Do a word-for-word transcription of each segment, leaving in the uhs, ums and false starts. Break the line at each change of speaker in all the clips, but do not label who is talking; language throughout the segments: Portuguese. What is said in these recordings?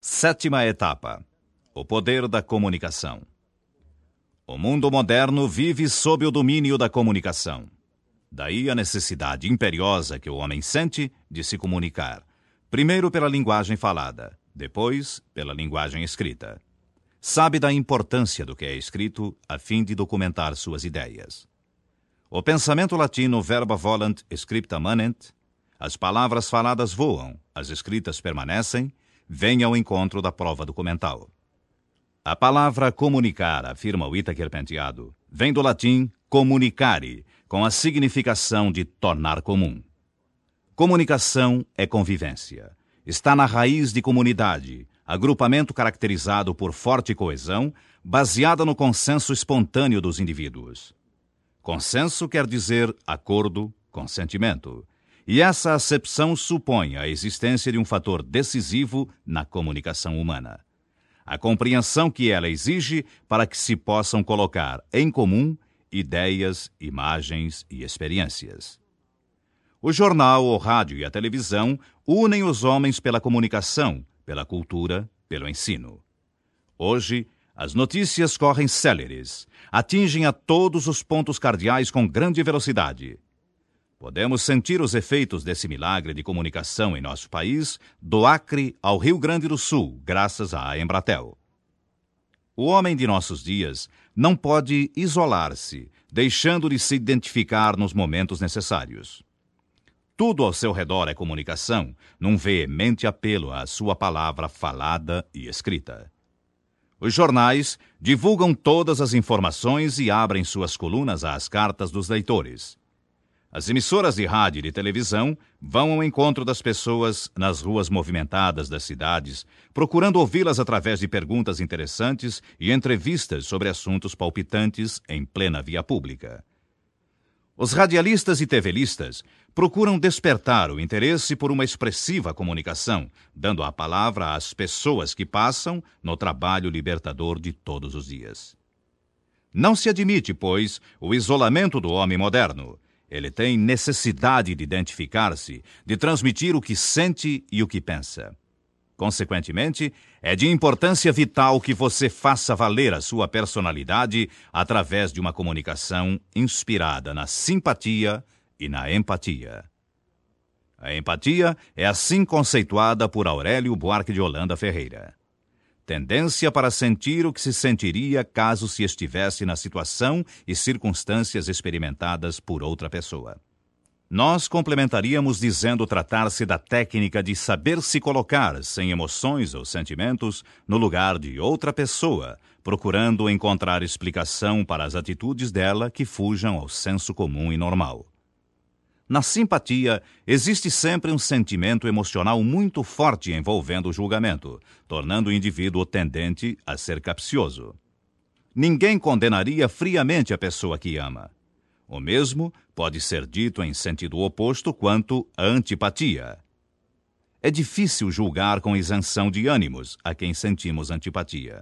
Sétima etapa: o poder da comunicação. O mundo moderno vive sob o domínio da comunicação. Daí a necessidade imperiosa que o homem sente de se comunicar, primeiro pela linguagem falada, depois pela linguagem escrita. Sabe da importância do que é escrito a fim de documentar suas ideias. O pensamento latino verba volant scripta manent, as palavras faladas voam, as escritas permanecem, vem ao encontro da prova documental. A palavra comunicar, afirma o Itaker Penteado, vem do latim comunicare, com a significação de tornar comum. Comunicação é convivência. Está na raiz de comunidade, agrupamento caracterizado por forte coesão, baseada no consenso espontâneo dos indivíduos. Consenso quer dizer acordo, consentimento. E essa acepção supõe a existência de um fator decisivo na comunicação humana. A compreensão que ela exige para que se possam colocar em comum ideias, imagens e experiências. O jornal, o rádio e a televisão unem os homens pela comunicação, pela cultura, pelo ensino. Hoje, as notícias correm céleres, atingem a todos os pontos cardeais com grande velocidade. Podemos sentir os efeitos desse milagre de comunicação em nosso país, do Acre ao Rio Grande do Sul, graças à Embratel. O homem de nossos dias não pode isolar-se, deixando de se identificar nos momentos necessários. Tudo ao seu redor é comunicação, num veemente apelo à sua palavra falada e escrita. Os jornais divulgam todas as informações e abrem suas colunas às cartas dos leitores. As emissoras de rádio e de televisão vão ao encontro das pessoas nas ruas movimentadas das cidades, procurando ouvi-las através de perguntas interessantes e entrevistas sobre assuntos palpitantes em plena via pública. Os radialistas e tevelistas procuram despertar o interesse por uma expressiva comunicação, dando a palavra às pessoas que passam no trabalho libertador de todos os dias. Não se admite, pois, o isolamento do homem moderno. Ele tem necessidade de identificar-se, de transmitir o que sente e o que pensa. Consequentemente, é de importância vital que você faça valer a sua personalidade através de uma comunicação inspirada na simpatia e na empatia. A empatia é assim conceituada por Aurélio Buarque de Holanda Ferreira. Tendência para sentir o que se sentiria caso se estivesse na situação e circunstâncias experimentadas por outra pessoa. Nós complementaríamos dizendo tratar-se da técnica de saber se colocar, sem emoções ou sentimentos, no lugar de outra pessoa, procurando encontrar explicação para as atitudes dela que fujam ao senso comum e normal. Na simpatia, existe sempre um sentimento emocional muito forte envolvendo o julgamento, tornando o indivíduo tendente a ser capcioso. Ninguém condenaria friamente a pessoa que ama. O mesmo pode ser dito em sentido oposto quanto à antipatia. É difícil julgar com isenção de ânimos a quem sentimos antipatia.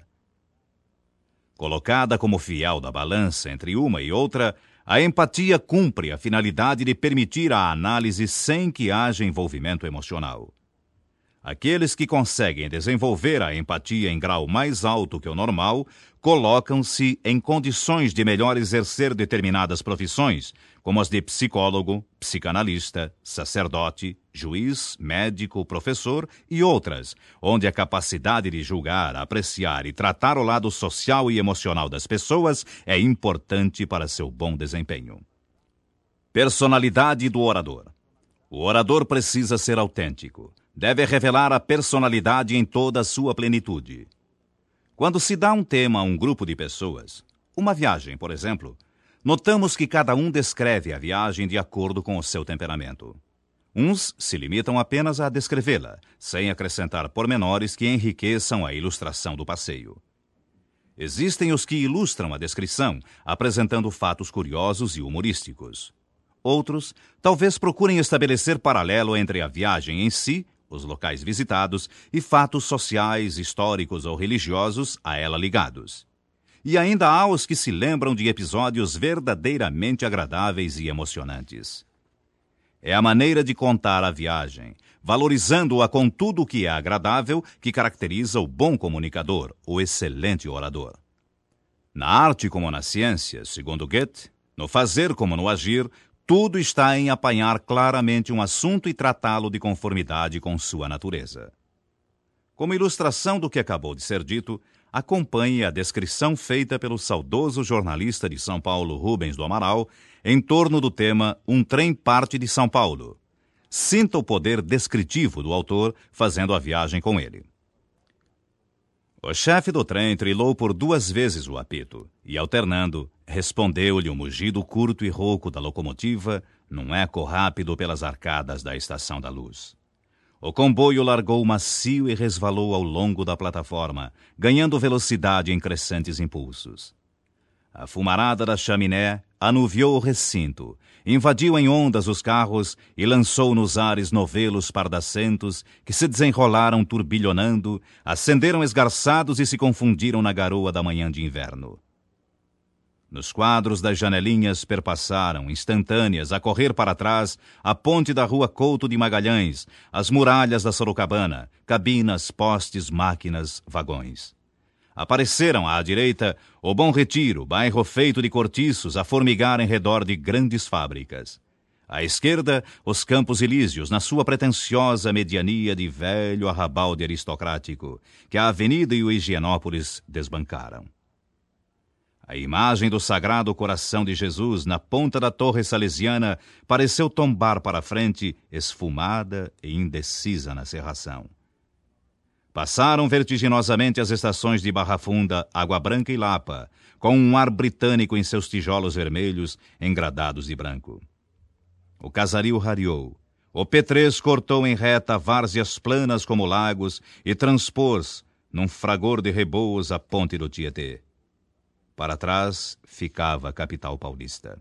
Colocada como fiel da balança entre uma e outra, a empatia cumpre a finalidade de permitir a análise sem que haja envolvimento emocional. Aqueles que conseguem desenvolver a empatia em grau mais alto que o normal colocam-se em condições de melhor exercer determinadas profissões, como as de psicólogo, psicanalista, sacerdote, juiz, médico, professor e outras, onde a capacidade de julgar, apreciar e tratar o lado social e emocional das pessoas é importante para seu bom desempenho. Personalidade do orador. O orador precisa ser autêntico. Deve revelar a personalidade em toda a sua plenitude. Quando se dá um tema a um grupo de pessoas, uma viagem, por exemplo, notamos que cada um descreve a viagem de acordo com o seu temperamento. Uns se limitam apenas a descrevê-la, sem acrescentar pormenores que enriqueçam a ilustração do passeio. Existem os que ilustram a descrição, apresentando fatos curiosos e humorísticos. Outros, talvez procurem estabelecer paralelo entre a viagem em si, os locais visitados e fatos sociais, históricos ou religiosos a ela ligados. E ainda há os que se lembram de episódios verdadeiramente agradáveis e emocionantes. é a maneira de contar a viagem, valorizando-a com tudo o que é agradável que caracteriza o bom comunicador, o excelente orador. Na arte como na ciência, segundo Goethe, no fazer como no agir, tudo está em apanhar claramente um assunto e tratá-lo de conformidade com sua natureza. Como ilustração do que acabou de ser dito, acompanhe a descrição feita pelo saudoso jornalista de São Paulo, Rubens do Amaral, em torno do tema Um Trem Parte de São Paulo. Sinta o poder descritivo do autor fazendo a viagem com ele. O chefe do trem trilou por duas vezes o apito e, alternando, respondeu-lhe o mugido curto e rouco da locomotiva num eco rápido pelas arcadas da Estação da Luz. O comboio largou macio e resvalou ao longo da plataforma, ganhando velocidade em crescentes impulsos. A fumarada da chaminé anuviou o recinto, invadiu em ondas os carros e lançou nos ares novelos pardacentos que se desenrolaram turbilhonando, acenderam esgarçados e se confundiram na garoa da manhã de inverno. Nos quadros das janelinhas perpassaram, instantâneas, a correr para trás, a ponte da rua Couto de Magalhães, as muralhas da Sorocabana, cabinas, postes, máquinas, vagões. Apareceram à direita o Bom Retiro, bairro feito de cortiços a formigar em redor de grandes fábricas. À esquerda, os Campos Elíseos, na sua pretensiosa mediania de velho arrabalde aristocrático, que a Avenida e o Higienópolis desbancaram. A imagem do Sagrado Coração de Jesus na ponta da Torre Salesiana pareceu tombar para frente, esfumada e indecisa na cerração. Passaram vertiginosamente as estações de Barra Funda, Água Branca e Lapa, com um ar britânico em seus tijolos vermelhos engradados de branco. O Casaril rareou. O P três cortou em reta várzeas planas como lagos e transpôs, num fragor de reboos, a ponte do Tietê. Para trás ficava a capital paulista.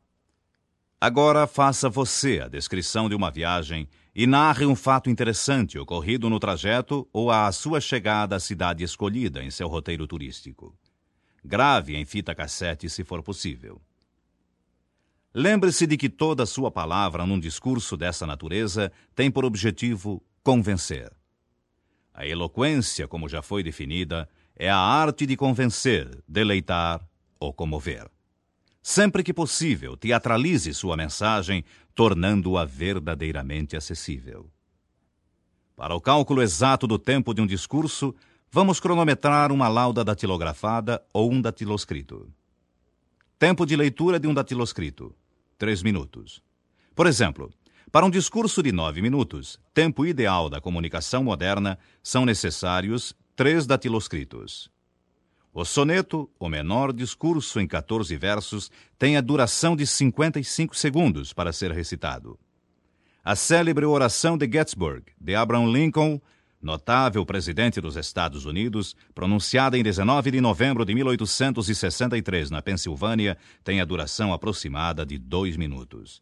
Agora faça você a descrição de uma viagem e narre um fato interessante ocorrido no trajeto ou à sua chegada à cidade escolhida em seu roteiro turístico. Grave em fita cassete se for possível. Lembre-se de que toda sua palavra num discurso dessa natureza tem por objetivo convencer. A eloquência, como já foi definida, é a arte de convencer, deleitar ou comover. Sempre que possível, teatralize sua mensagem, tornando-a verdadeiramente acessível. Para o cálculo exato do tempo de um discurso, vamos cronometrar uma lauda datilografada ou um datiloscrito. Tempo de leitura de um datiloscrito, três minutos. Por exemplo, para um discurso de nove minutos, tempo ideal da comunicação moderna, são necessários três datiloscritos. O soneto, o menor discurso em quatorze versos, tem a duração de cinquenta e cinco segundos para ser recitado. A célebre oração de Gettysburg, de Abraham Lincoln, notável presidente dos Estados Unidos, pronunciada em dezenove de novembro de mil oitocentos e sessenta e três na Pensilvânia, tem a duração aproximada de dois minutos.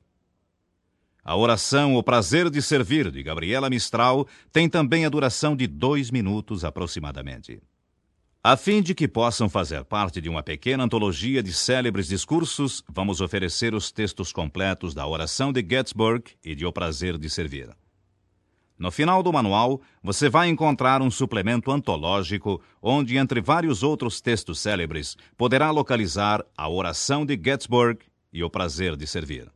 A oração O Prazer de Servir, de Gabriela Mistral, tem também a duração de dois minutos aproximadamente. A fim de que possam fazer parte de uma pequena antologia de célebres discursos, vamos oferecer os textos completos da oração de Gettysburg e de O Prazer de Servir. No final do manual, você vai encontrar um suplemento antológico onde, entre vários outros textos célebres, poderá localizar a oração de Gettysburg e O Prazer de Servir.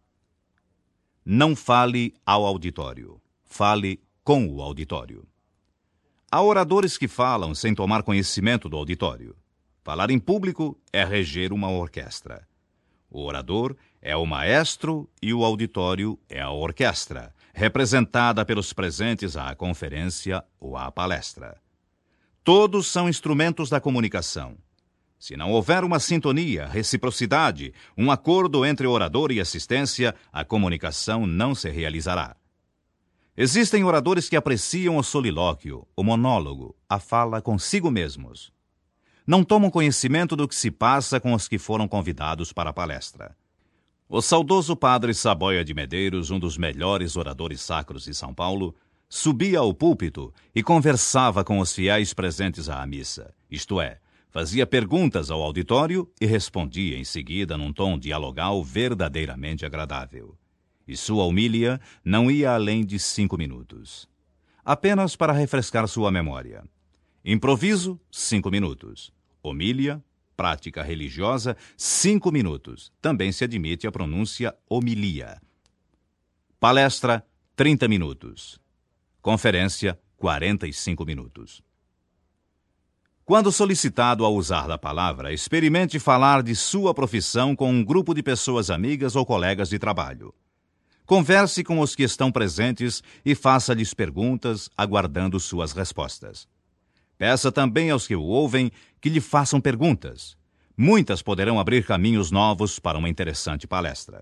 Não fale ao auditório. Fale com o auditório. Há oradores que falam sem tomar conhecimento do auditório. Falar em público é reger uma orquestra. O orador é o maestro e o auditório é a orquestra, representada pelos presentes à conferência ou à palestra. Todos são instrumentos da comunicação. Se não houver uma sintonia, reciprocidade, um acordo entre orador e assistência, a comunicação não se realizará. Existem oradores que apreciam o solilóquio, o monólogo, a fala consigo mesmos. Não tomam conhecimento do que se passa com os que foram convidados para a palestra. O saudoso padre Saboia de Medeiros, um dos melhores oradores sacros de São Paulo, subia ao púlpito e conversava com os fiéis presentes à missa, isto é, fazia perguntas ao auditório e respondia em seguida num tom dialogal verdadeiramente agradável. e sua homilia não ia além de cinco minutos. Apenas para refrescar sua memória. Improviso, cinco minutos. Homilia, prática religiosa, cinco minutos. Também se admite a pronúncia homilia. Palestra, trinta minutos. Conferência, quarenta e cinco minutos. Quando solicitado a usar da palavra, experimente falar de sua profissão com um grupo de pessoas amigas ou colegas de trabalho. Converse com os que estão presentes e faça-lhes perguntas, aguardando suas respostas. Peça também aos que o ouvem que lhe façam perguntas. Muitas poderão abrir caminhos novos para uma interessante palestra.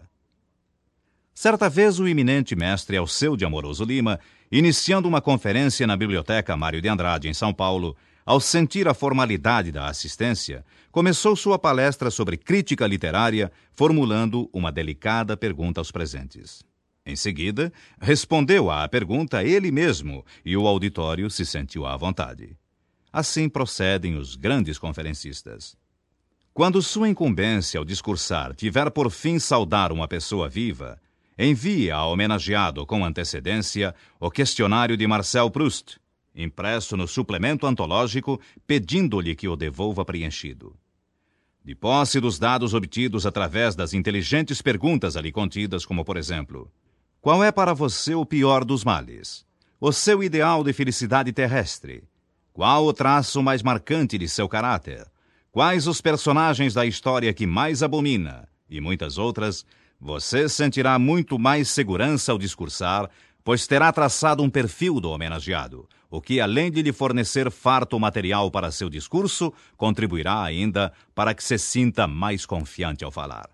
Certa vez, o eminente mestre Alceu de Amoroso Lima, iniciando uma conferência na Biblioteca Mário de Andrade, em São Paulo, ao sentir a formalidade da assistência, começou sua palestra sobre crítica literária, formulando uma delicada pergunta aos presentes. Em seguida, respondeu à pergunta ele mesmo e o auditório se sentiu à vontade. Assim procedem os grandes conferencistas. Quando sua incumbência ao discursar tiver por fim saudar uma pessoa viva, envie ao homenageado com antecedência o questionário de Marcel Proust, impresso no suplemento antológico, pedindo-lhe que o devolva preenchido. De posse dos dados obtidos através das inteligentes perguntas ali contidas, como por exemplo: qual é para você o pior dos males? O seu ideal de felicidade terrestre? Qual o traço mais marcante de seu caráter? Quais os personagens da história que mais abomina? E muitas outras, você sentirá muito mais segurança ao discursar, pois terá traçado um perfil do homenageado, o que, além de lhe fornecer farto material para seu discurso, contribuirá ainda para que se sinta mais confiante ao falar.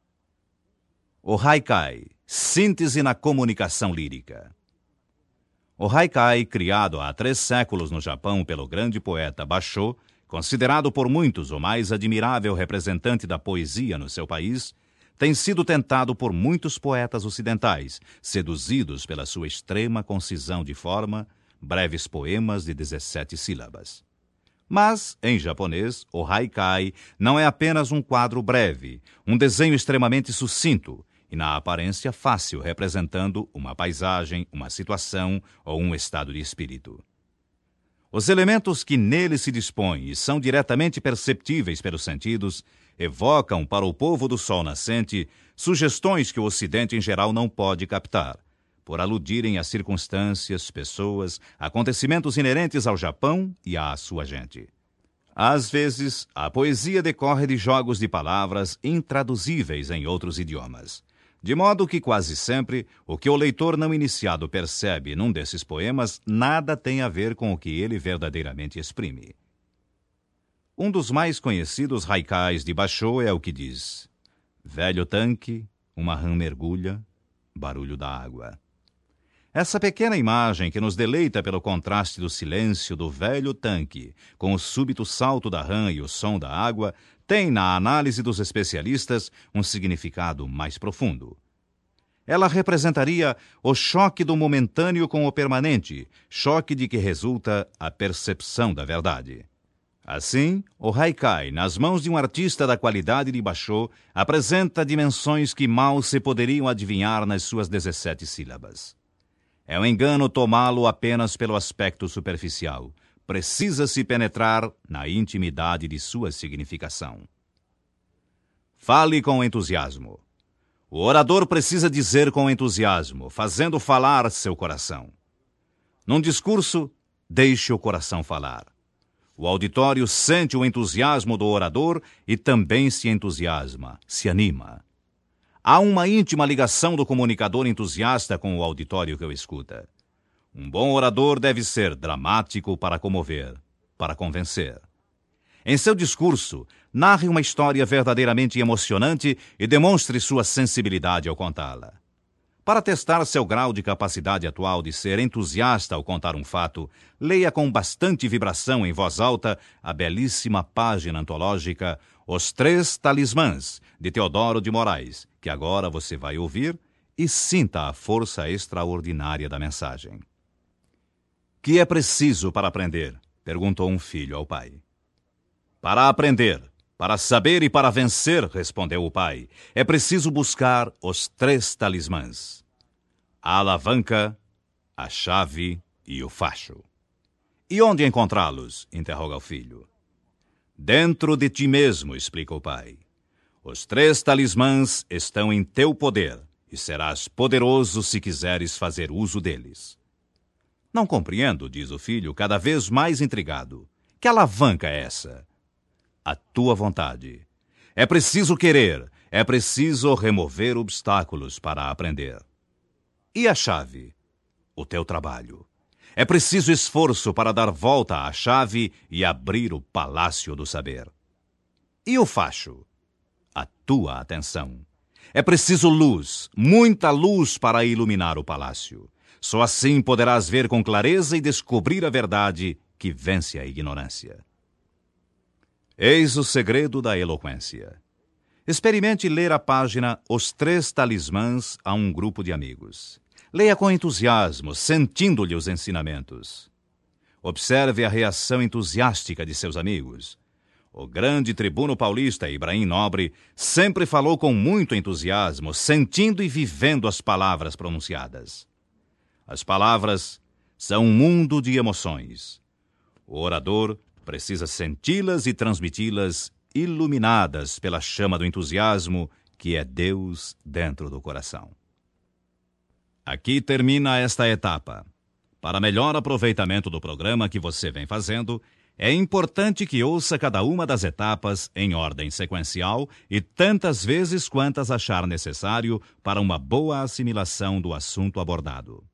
O Haikai, síntese na comunicação lírica. O Haikai, criado há três séculos no Japão pelo grande poeta Basho, considerado por muitos o mais admirável representante da poesia no seu país, tem sido tentado por muitos poetas ocidentais, seduzidos pela sua extrema concisão de forma, breves poemas de dezessete sílabas. Mas, em japonês, o Haikai não é apenas um quadro breve, um desenho extremamente sucinto e, na aparência, fácil, representando uma paisagem, uma situação ou um estado de espírito. Os elementos que nele se dispõem e são diretamente perceptíveis pelos sentidos evocam para o povo do sol nascente sugestões que o Ocidente em geral não pode captar, por aludirem a circunstâncias, pessoas, acontecimentos inerentes ao Japão e à sua gente. Às vezes, a poesia decorre de jogos de palavras intraduzíveis em outros idiomas, de modo que quase sempre o que o leitor não iniciado percebe num desses poemas nada tem a ver com o que ele verdadeiramente exprime. Um dos mais conhecidos haikais de Basho é o que diz: velho tanque, uma rã mergulha, barulho da água. Essa pequena imagem que nos deleita pelo contraste do silêncio do velho tanque com o súbito salto da rã e o som da água tem, na análise dos especialistas, um significado mais profundo. Ela representaria o choque do momentâneo com o permanente, choque de que resulta a percepção da verdade. Assim, o Haikai, nas mãos de um artista da qualidade de Basho, apresenta dimensões que mal se poderiam adivinhar nas suas dezessete sílabas. É um engano tomá-lo apenas pelo aspecto superficial. Precisa-se penetrar na intimidade de sua significação. Fale com entusiasmo. O orador precisa dizer com entusiasmo, fazendo falar seu coração. Num discurso, deixe o coração falar. O auditório sente o entusiasmo do orador e também se entusiasma, se anima. Há uma íntima ligação do comunicador entusiasta com o auditório que o escuta. Um bom orador deve ser dramático para comover, para convencer. Em seu discurso, narre uma história verdadeiramente emocionante e demonstre sua sensibilidade ao contá-la. Para testar seu grau de capacidade atual de ser entusiasta ao contar um fato, leia com bastante vibração em voz alta a belíssima página antológica Os Três Talismãs, de Teodoro de Moraes, que agora você vai ouvir, e sinta a força extraordinária da mensagem. Que é preciso para aprender? Perguntou um filho ao pai. Para aprender, Para saber e para vencer, respondeu o pai, é preciso buscar os três talismãs: a alavanca, a chave e o facho. E onde encontrá-los? Interroga o filho. Dentro de ti mesmo, explica o pai. Os três talismãs estão em teu poder e serás poderoso se quiseres fazer uso deles. Não compreendo, diz o filho, cada vez mais intrigado. Que alavanca é essa? A tua vontade. É preciso querer, é preciso remover obstáculos para aprender. E a chave? O teu trabalho. É preciso esforço para dar volta à chave e abrir o palácio do saber. E o facho? A tua atenção. É preciso luz, muita luz para iluminar o palácio. Só assim poderás ver com clareza e descobrir a verdade que vence a ignorância. Eis o segredo da eloquência. Experimente ler a página Os Três Talismãs a um grupo de amigos. Leia com entusiasmo, sentindo-lhe os ensinamentos. Observe a reação entusiástica de seus amigos. O grande tribuno paulista Ibrahim Nobre sempre falou com muito entusiasmo, sentindo e vivendo as palavras pronunciadas. As palavras são um mundo de emoções. O orador precisa senti-las e transmiti-las iluminadas pela chama do entusiasmo, que é Deus dentro do coração. Aqui termina esta etapa. Para melhor aproveitamento do programa que você vem fazendo, é importante que ouça cada uma das etapas em ordem sequencial e tantas vezes quantas achar necessário para uma boa assimilação do assunto abordado.